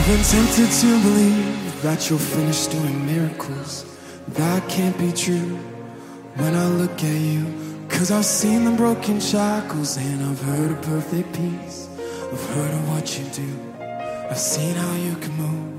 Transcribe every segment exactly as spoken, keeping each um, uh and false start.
been tempted to believe that you're finished doing miracles. That can't be true when I look at you. Cause I've seen the broken shackles and I've heard of perfect peace. I've heard of what you do. I've seen how you can move.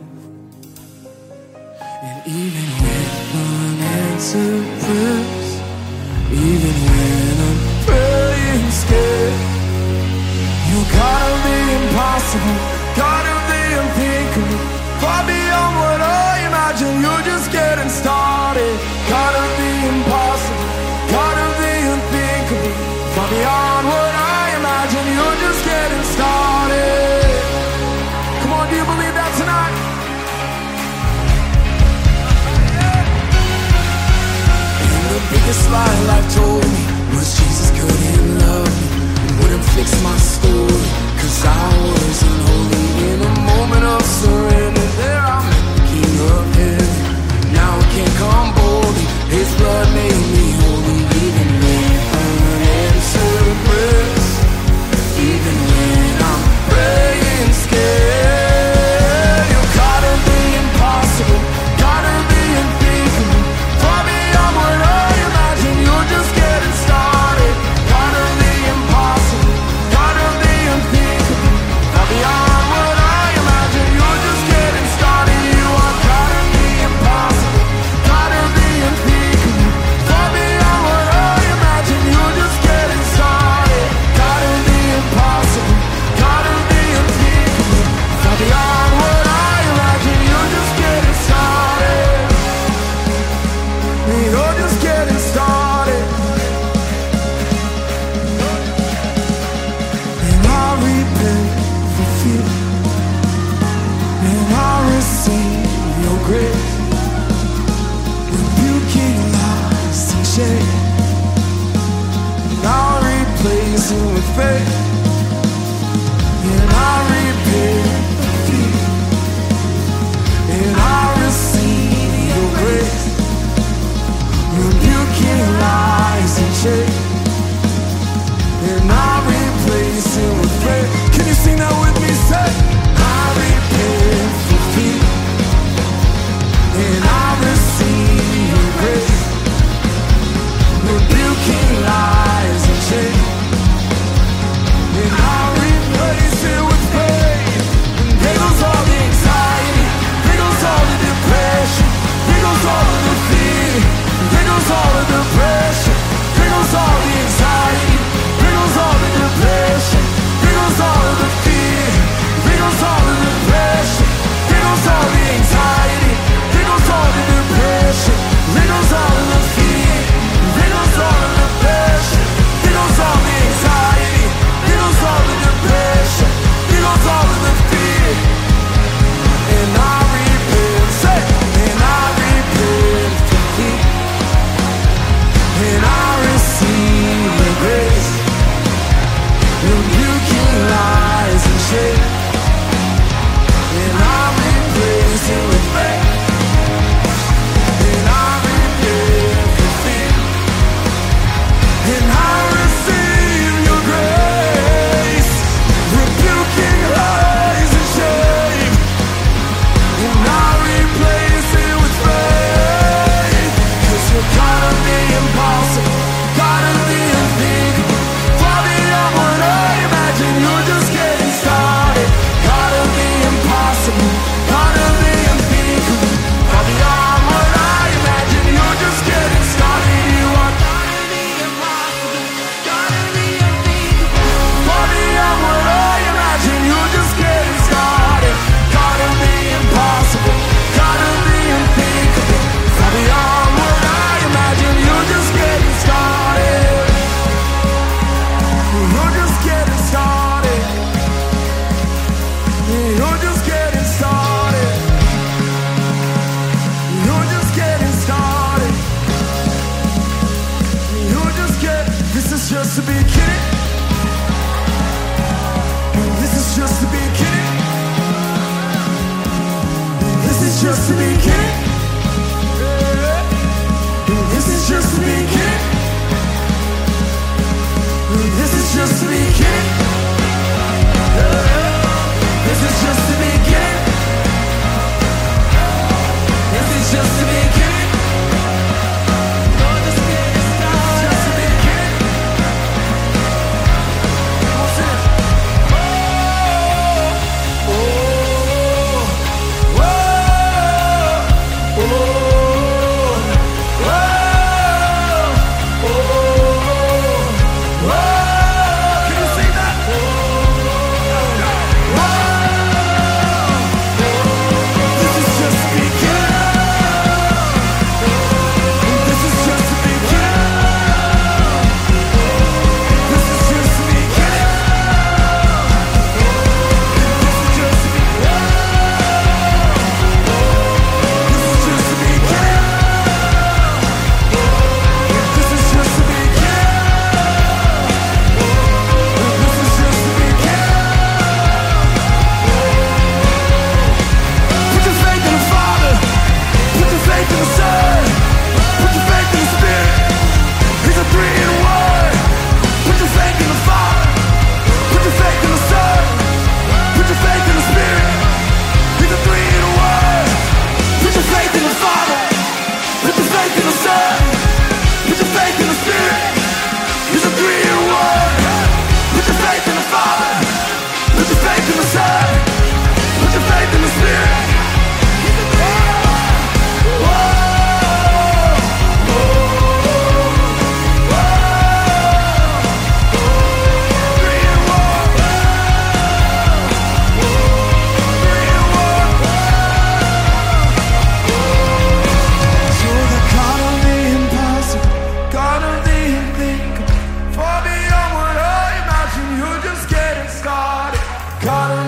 And even with unanswered prayers, even when I'm praying scared, you gotta be impossible, gotta be unthinkable, far beyond what I imagine. You're just getting started. Gotta be impossible, gotta be unthinkable, far beyond what I imagine. You're just getting started. Come on, do you believe that tonight? And the biggest lie life told me was Jesus couldn't love me and wouldn't fix my story. Cause I was unholy. In a moment of surrender, there I met the King of Heaven. Now I can't come boldly, His blood made me holy. Even with unanswered prayers, even when I'm praying scared, you gotta be impossible, gotta be unthinkable, far beyond what I imagine. You're just getting started. Gotta be impossible, gotta be unthinkable, far beyond what I imagine. You're just getting started. You are gotta be impossible, gotta be unthinkable, far beyond what I imagine. You're just getting started. Gotta be impossible, gotta be unthinkable, far beyond what I imagine. You're just getting started. You're just getting started. And I repent for fear, and I receive your grace, rebuking lies and shame, and I'll replace it with faith. And I repent for fear, and I receive your grace, rebuking lies and shame, and I replace it with faith. Can you sing that with me? Say, I repent for fear, and I receive your grace, rebuking lies and shame, caught